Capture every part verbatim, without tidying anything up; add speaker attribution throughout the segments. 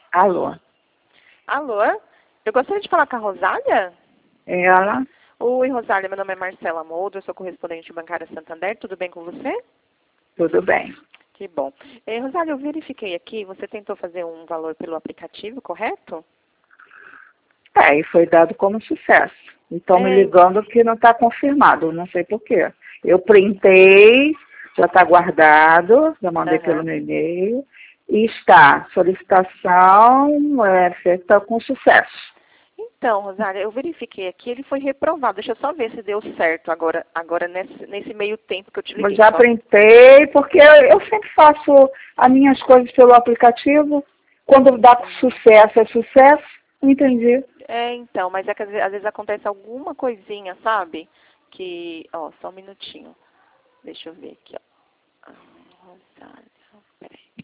Speaker 1: Alô?
Speaker 2: Alô? Eu gostaria de falar com a Rosália?
Speaker 1: Ela?
Speaker 2: Oi, Rosália, meu nome é Marcela Moldo, eu sou correspondente bancária Santander, tudo bem com você?
Speaker 1: Tudo bem.
Speaker 2: Que bom. Eh, Rosália, eu verifiquei aqui, você tentou fazer um valor pelo aplicativo, correto?
Speaker 1: É, e foi dado como sucesso. E estão
Speaker 2: É.
Speaker 1: me ligando que não está confirmado, não sei por quê. Eu printei, já está guardado, já mandei
Speaker 2: Aham.
Speaker 1: pelo meu e-mail, e está, solicitação é, feita com sucesso.
Speaker 2: Então, Rosália, eu verifiquei aqui, ele foi reprovado. Deixa eu só ver se deu certo agora, agora nesse, nesse meio tempo que eu te
Speaker 1: Eu
Speaker 2: liguei.
Speaker 1: já
Speaker 2: Só-
Speaker 1: printei, porque eu, eu sempre faço as minhas coisas pelo aplicativo. Quando dá sucesso, é sucesso. Não entendi.
Speaker 2: É, então, mas é que às vezes, às vezes acontece alguma coisinha, sabe? Que, ó, só um minutinho. Deixa eu ver aqui, ó. Ah, Rosália, peraí.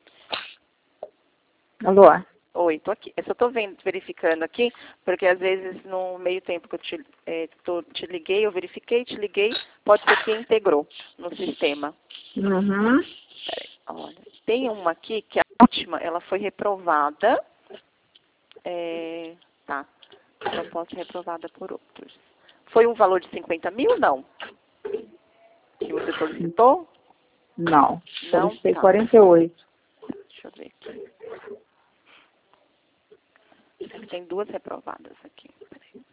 Speaker 1: Alô?
Speaker 2: Oi, tô aqui. Eu só tô vendo, verificando aqui, porque às vezes no meio tempo que eu te, é, tô- te liguei, eu verifiquei, te liguei, pode ser que integrou no sistema.
Speaker 1: Uhum.
Speaker 2: Peraí, olha, tem uma aqui que a última, ela foi reprovada. É, tá, proposta reprovada por outros. Foi um valor de cinquenta mil, não? Que você solicitou?
Speaker 1: Não.
Speaker 2: Não?
Speaker 1: Solicitei
Speaker 2: Tá.
Speaker 1: quarenta e oito.
Speaker 2: Deixa eu ver aqui. Tem duas reprovadas aqui. Peraí.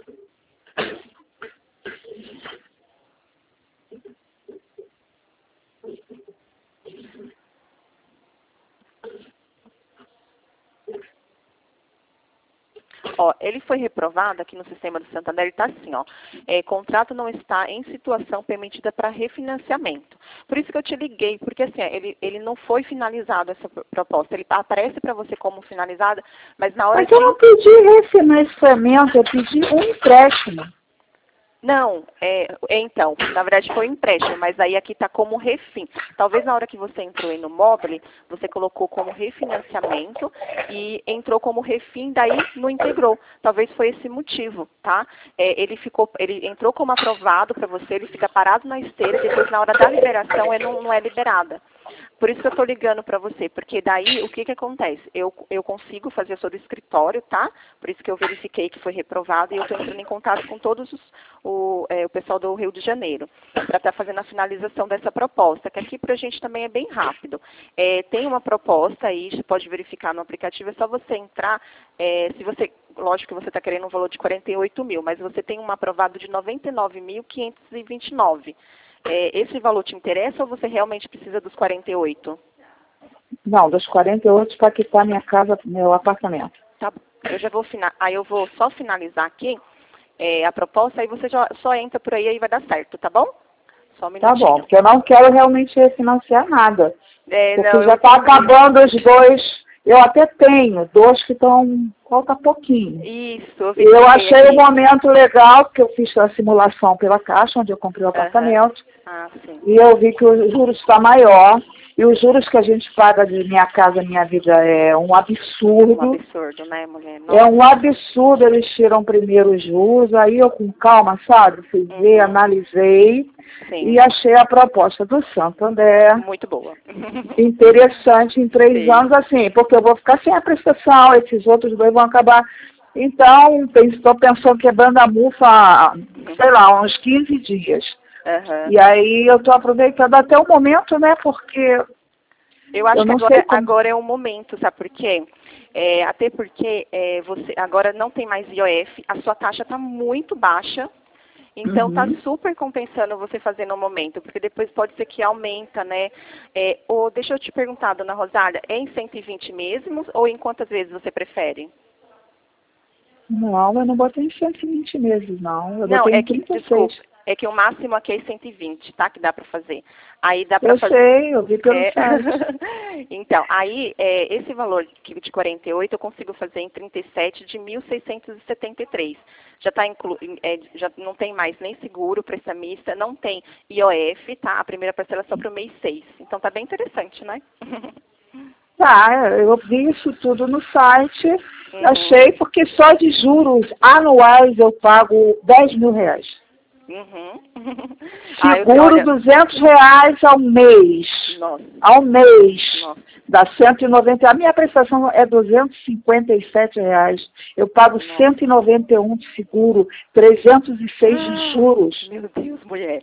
Speaker 2: Ó, ele foi reprovado aqui no sistema do Santander, ele está assim, ó. É, contrato não está em situação permitida para refinanciamento. Por isso que eu te liguei, porque assim, ó, ele, ele não foi finalizado essa pro- proposta. Ele aparece para você como finalizada, mas na hora
Speaker 1: Mas
Speaker 2: que...
Speaker 1: eu não pedi refinanciamento, eu pedi um empréstimo.
Speaker 2: Não, é, é, então, na verdade foi um empréstimo, mas aí aqui está como refim. Talvez na hora que você entrou aí no móvel, você colocou como refinanciamento e entrou como refim, daí não integrou. Talvez foi esse motivo, tá? É, ele ficou, ele entrou como aprovado para você, ele fica parado na esteira, depois na hora da liberação ele não, não é liberada. Por isso que eu estou ligando para você, porque daí o que que acontece? Eu, eu consigo fazer a sua do escritório, tá? Por isso que eu verifiquei que foi reprovado e eu estou entrando em contato com todos os, o, é, o pessoal do Rio de Janeiro, para estar fazendo a finalização dessa proposta, que aqui para a gente também é bem rápido. É, tem uma proposta aí, você pode verificar no aplicativo, é só você entrar, é, se você, lógico que você está querendo um valor de quarenta e oito mil, mas você tem um aprovado de noventa e nove mil quinhentos e vinte e nove. É, esse valor te interessa ou você realmente precisa dos quarenta e oito?
Speaker 1: Não, dos quarenta e oito para quitar minha casa, meu apartamento.
Speaker 2: Tá bom. Eu já vou final, aí eu vou só finalizar aqui é, a proposta, aí você já, só entra por aí e vai dar certo, tá bom? Só um
Speaker 1: Tá
Speaker 2: minutinho.
Speaker 1: bom, porque eu não quero realmente refinanciar nada.
Speaker 2: É,
Speaker 1: Porque
Speaker 2: não,
Speaker 1: já
Speaker 2: eu
Speaker 1: está
Speaker 2: entendi.
Speaker 1: acabando os dois. Eu até tenho dois que estão, falta pouquinho.
Speaker 2: Isso, eu
Speaker 1: E eu
Speaker 2: verifiquei
Speaker 1: achei o
Speaker 2: aqui.
Speaker 1: momento legal, porque eu fiz a simulação pela Caixa, onde eu comprei o
Speaker 2: Aham.
Speaker 1: apartamento.
Speaker 2: Ah, sim.
Speaker 1: E eu vi que o juros está maior. E os juros que a gente paga de Minha Casa Minha Vida é um
Speaker 2: Um
Speaker 1: absurdo.
Speaker 2: absurdo, né, mulher?
Speaker 1: É
Speaker 2: Nossa.
Speaker 1: um absurdo, eles tiram primeiro os juros. Aí eu, com calma, sabe, fui ver,
Speaker 2: Uhum.
Speaker 1: analisei
Speaker 2: Sim.
Speaker 1: e achei a proposta do Santander
Speaker 2: Muito boa.
Speaker 1: interessante em três
Speaker 2: Sim.
Speaker 1: anos, assim, porque eu vou ficar sem a prestação, esses outros dois vão acabar. Então, estou pensando quebrando a mufa, sei lá, uns quinze dias.
Speaker 2: Aham.
Speaker 1: E aí eu estou aproveitando até o momento, né, porque
Speaker 2: Eu acho
Speaker 1: eu
Speaker 2: que
Speaker 1: não sei
Speaker 2: agora,
Speaker 1: como.
Speaker 2: agora é o momento, sabe por quê? É, até porque é, você agora não tem mais I O F, a sua taxa está muito baixa, então está
Speaker 1: Uhum.
Speaker 2: super compensando você fazer no momento, porque depois pode ser que aumenta, né? É, ou, deixa eu te perguntar, dona Rosália, é em cento e vinte mesmo ou em quantas vezes você prefere?
Speaker 1: Não, eu não botei em cento e vinte meses, não. Eu
Speaker 2: Não,
Speaker 1: botei
Speaker 2: é
Speaker 1: em
Speaker 2: que,
Speaker 1: trinta e
Speaker 2: desculpa,
Speaker 1: seis.
Speaker 2: é que o máximo aqui é cento e vinte, tá? Que dá para fazer. Aí dá para
Speaker 1: Eu
Speaker 2: fazer.
Speaker 1: sei, eu vi pelo
Speaker 2: É.
Speaker 1: site.
Speaker 2: Então, aí, é, esse valor que- de quarenta e oito eu consigo fazer em trinta e sete de mil seiscentos e setenta e três. Já tá inclu, é, já não tem mais nem seguro, prestamista, não tem I O F, tá? A primeira parcela é só para o mês seis. Então tá bem interessante, né?
Speaker 1: Tá, eu vi isso tudo no site,
Speaker 2: Uhum.
Speaker 1: achei, porque só de juros anuais eu pago dez mil reais.
Speaker 2: Uhum.
Speaker 1: Seguro
Speaker 2: ah, olha...
Speaker 1: duzentos reais ao mês.
Speaker 2: Nossa.
Speaker 1: Ao mês.
Speaker 2: Nossa.
Speaker 1: Dá cento e noventa. A minha prestação é duzentos e cinquenta e sete reais. Eu pago
Speaker 2: Nossa.
Speaker 1: cento e noventa e um de seguro, trezentos e seis
Speaker 2: ah,
Speaker 1: de juros.
Speaker 2: Meu Deus, mulher.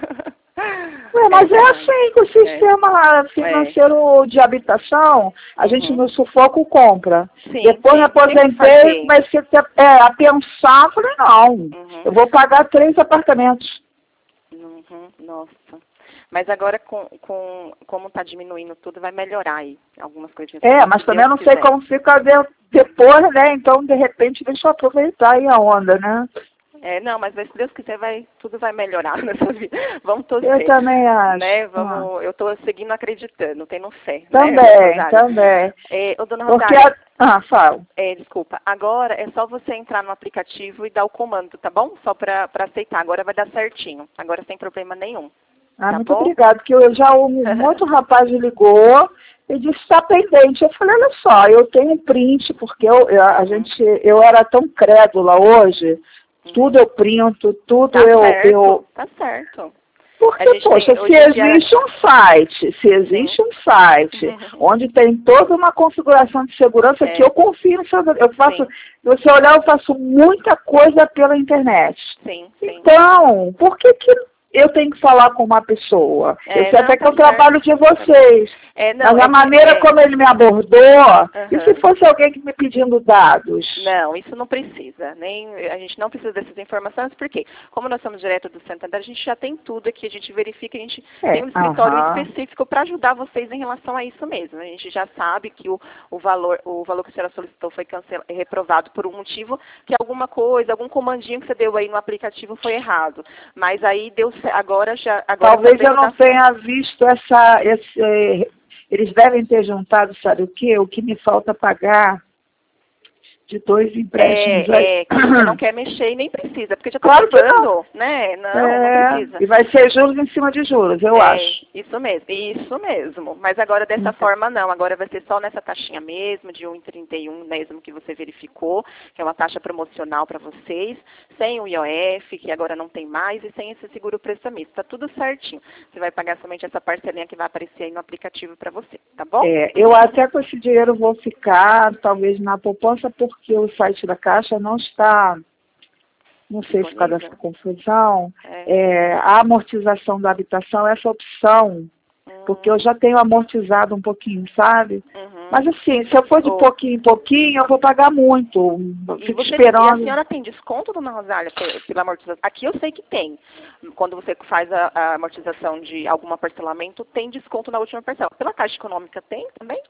Speaker 1: Ué, mas é, é assim que o sistema
Speaker 2: é.
Speaker 1: financeiro é. de habitação, a uhum. gente no sufoco compra.
Speaker 2: Sim,
Speaker 1: Depois
Speaker 2: sim.
Speaker 1: me aposentei, comecei é, a pensar, falei, não, uhum. eu vou pagar três apartamentos.
Speaker 2: Uhum. Nossa. Mas agora, com, com, como está diminuindo tudo, vai melhorar aí algumas coisinhas.
Speaker 1: É, mas também eu não sei como fica depois, né? Então, de repente, deixa eu aproveitar aí a onda, né?
Speaker 2: É, não, mas se Deus quiser, vai, tudo vai melhorar nessa vida. Vamos torcer.
Speaker 1: Eu também acho.
Speaker 2: Né? Vamos, ah. Eu estou seguindo acreditando, tendo fé.
Speaker 1: Também,
Speaker 2: né,
Speaker 1: também.
Speaker 2: É, ô, dona
Speaker 1: Porque
Speaker 2: Rosália,
Speaker 1: a... Ah, fala.
Speaker 2: É, desculpa. Agora é só você entrar no aplicativo e dar o comando, tá bom? Só para aceitar. Agora vai dar certinho. Agora sem problema nenhum.
Speaker 1: Ah,
Speaker 2: tá
Speaker 1: muito
Speaker 2: bom?
Speaker 1: obrigada, porque eu já um outro rapaz ligou e disse que está pendente. Eu falei, olha só, eu tenho um print, porque eu, eu, a gente, eu era tão crédula hoje, uhum. tudo eu printo, tudo
Speaker 2: tá
Speaker 1: eu,
Speaker 2: certo,
Speaker 1: eu...
Speaker 2: Tá certo.
Speaker 1: Porque, poxa,
Speaker 2: tem,
Speaker 1: se existe dia... um site, se existe Sim. um site, uhum. onde tem toda uma configuração de segurança é. que eu confio no seu... Eu faço, se você olhar, eu faço muita coisa pela internet.
Speaker 2: Sim, sim.
Speaker 1: Então, por que que eu tenho que falar com uma pessoa?
Speaker 2: É,
Speaker 1: eu sei
Speaker 2: não,
Speaker 1: até
Speaker 2: tá
Speaker 1: que é o trabalho de vocês.
Speaker 2: É, não,
Speaker 1: mas
Speaker 2: é
Speaker 1: a maneira
Speaker 2: é...
Speaker 1: como ele me abordou, uhum. e se fosse alguém que me pedindo dados?
Speaker 2: Não, isso não precisa. Nem, a gente não precisa dessas informações, porque como nós somos direto do Santander, a gente já tem tudo aqui, a gente verifica, a gente é, tem um escritório uhum. específico para ajudar vocês em relação a isso mesmo. A gente já sabe que o, o, valor, o valor que a senhora solicitou foi cancel, reprovado por um motivo, que alguma coisa, algum comandinho que você deu aí no aplicativo foi errado. Mas aí deu agora já... Agora
Speaker 1: Talvez eu não tenha visto essa... Esse, eles devem ter juntado, sabe o quê? O que me falta pagar de dois empréstimos.
Speaker 2: É, é que você não quer mexer e nem precisa, porque já está
Speaker 1: claro
Speaker 2: pagando, né? Não,
Speaker 1: é,
Speaker 2: não precisa.
Speaker 1: E vai ser juros em cima de juros, eu
Speaker 2: é,
Speaker 1: acho.
Speaker 2: Isso mesmo, isso mesmo. Mas agora dessa então. forma não, agora vai ser só nessa taxinha mesmo, de um vírgula trinta e um mesmo que você verificou, que é uma taxa promocional para vocês, sem o I O F, que agora não tem mais, e sem esse seguro prestamista. Está tudo certinho. Você vai pagar somente essa parcelinha que vai aparecer aí no aplicativo para você, tá bom?
Speaker 1: É, eu até com esse dinheiro vou ficar, talvez na poupança, porque o site da Caixa não está, não sei se por causa dessa confusão, é. É, a amortização da habitação, essa opção, hum. porque eu já tenho amortizado um pouquinho, sabe? Uhum. Mas assim, se eu for de oh. pouquinho em pouquinho, eu vou pagar muito. Fico
Speaker 2: você,
Speaker 1: esperando.
Speaker 2: E a senhora tem desconto, dona Rosália, pela amortização? Aqui eu sei que tem. Quando você faz a, a amortização de algum parcelamento, tem desconto na última parcela. Pela Caixa Econômica tem também?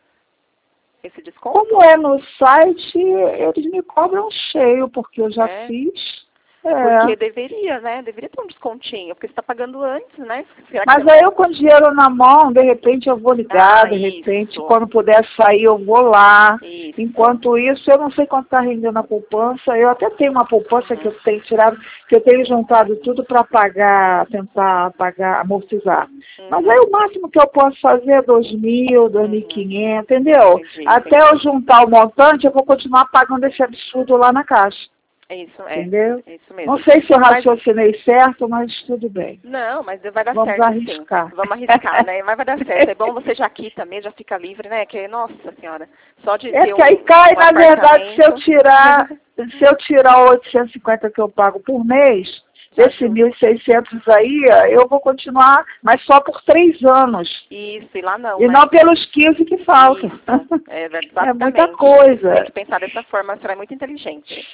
Speaker 2: Esse desconto?
Speaker 1: Como é no site, eles me cobram cheio, porque eu já é. fiz. É.
Speaker 2: Porque deveria, né? Deveria ter um descontinho, porque você está pagando antes, né? Será
Speaker 1: Mas
Speaker 2: que
Speaker 1: aí eu com dinheiro na mão, de repente eu vou ligar,
Speaker 2: ah,
Speaker 1: de
Speaker 2: isso.
Speaker 1: repente, quando puder sair eu vou lá.
Speaker 2: Isso.
Speaker 1: Enquanto isso, eu não sei quanto está rendendo a poupança. Eu até tenho uma poupança uhum. que eu tenho tirado, que eu tenho juntado tudo para pagar, tentar pagar, amortizar. Uhum. Mas aí o máximo que eu posso fazer é dois mil, dois mil e quinhentos, uhum. entendeu? Entendi, até entendi. eu juntar o montante, eu vou continuar pagando esse absurdo lá na Caixa.
Speaker 2: Isso, é.
Speaker 1: Entendeu?
Speaker 2: Isso mesmo.
Speaker 1: Não sei se eu raciocinei mas... certo, mas tudo bem.
Speaker 2: Não, mas vai dar
Speaker 1: Vamos
Speaker 2: certo.
Speaker 1: Vamos arriscar.
Speaker 2: Sim. Vamos arriscar, né? Mas vai dar certo. É bom você já quita mesmo, já fica livre, né? Que, nossa senhora, só de
Speaker 1: é
Speaker 2: ter
Speaker 1: que aí
Speaker 2: um,
Speaker 1: cai,
Speaker 2: um
Speaker 1: na verdade, se eu tirar, se eu tirar oitocentos e cinquenta que eu pago por mês, desses mil e seiscentos aí, eu vou continuar, mas só por três anos.
Speaker 2: Isso, e lá não.
Speaker 1: E
Speaker 2: né?
Speaker 1: não pelos quinze que faltam.
Speaker 2: Isso. É,
Speaker 1: é muita coisa.
Speaker 2: Tem que pensar dessa forma, você é muito inteligente.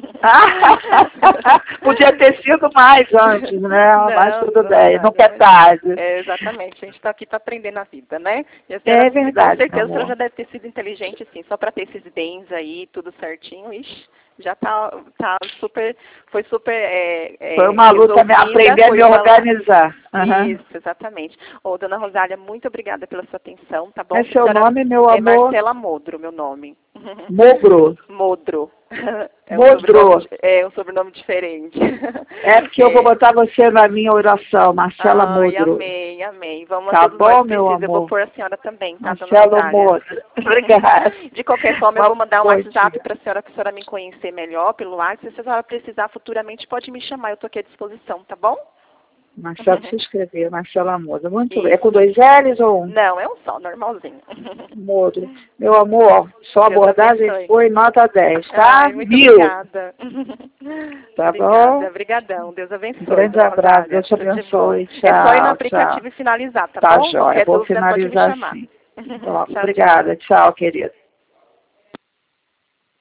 Speaker 1: Podia ter sido mais antes, né? Não, mas tudo não, bem, não, nunca é tarde.
Speaker 2: É, exatamente, a gente está aqui para aprender na vida, né? E a
Speaker 1: senhora, é verdade.
Speaker 2: Com certeza a senhora já deve ter sido inteligente, sim, só para ter esses bens aí, tudo certinho, ixi. Já tá, tá super, foi super é,
Speaker 1: Foi uma luta me aprender a me organizar.
Speaker 2: Uhum. Isso, exatamente. Ô, dona Rosália, muito obrigada pela sua atenção, tá bom?
Speaker 1: É seu nome, meu
Speaker 2: é
Speaker 1: amor?
Speaker 2: Marcela Modro, meu nome.
Speaker 1: Mogro.
Speaker 2: Modro. É um,
Speaker 1: Modro.
Speaker 2: sobrenome, é um sobrenome diferente.
Speaker 1: É porque eu vou botar você na minha oração, Marcela
Speaker 2: Ai,
Speaker 1: Modro.
Speaker 2: amém, amém. Vamos
Speaker 1: Tá
Speaker 2: manter
Speaker 1: bom,
Speaker 2: os
Speaker 1: meu
Speaker 2: precisos. Eu vou
Speaker 1: amor?
Speaker 2: pôr a senhora também, tá, dona
Speaker 1: Marcela
Speaker 2: Natália?
Speaker 1: Modro. Obrigada.
Speaker 2: De qualquer forma, eu
Speaker 1: Uma
Speaker 2: vou mandar um
Speaker 1: boa
Speaker 2: WhatsApp
Speaker 1: dia.
Speaker 2: para a senhora, para a senhora me conhecer melhor pelo WhatsApp. Se a senhora precisar futuramente, pode me chamar. Eu estou aqui à disposição, tá bom?
Speaker 1: Marcela, deixa eu escrever, Marcela Modro. Muito bem. É
Speaker 2: Isso.
Speaker 1: com dois L's ou um?
Speaker 2: Não, é um só, normalzinho.
Speaker 1: Modro. Meu amor, sua
Speaker 2: Deus
Speaker 1: abordagem
Speaker 2: abençoe.
Speaker 1: foi nota dez, tá?
Speaker 2: Ai, muito
Speaker 1: Mil.
Speaker 2: obrigada.
Speaker 1: Tá
Speaker 2: Obrigada,
Speaker 1: bom?
Speaker 2: obrigadão. Deus abençoe.
Speaker 1: Um grande
Speaker 2: dona
Speaker 1: abraço.
Speaker 2: Natália.
Speaker 1: Deus te
Speaker 2: Tudo de bom.
Speaker 1: abençoe.
Speaker 2: É só ir no
Speaker 1: Tchau,
Speaker 2: aplicativo
Speaker 1: tchau.
Speaker 2: e finalizar, tá,
Speaker 1: Tá,
Speaker 2: bom?
Speaker 1: joia.
Speaker 2: Qualquer
Speaker 1: Vou
Speaker 2: dúvida pode me
Speaker 1: finalizar
Speaker 2: chamar.
Speaker 1: assim.
Speaker 2: Tchau, tchau.
Speaker 1: Obrigada. Tchau, querida.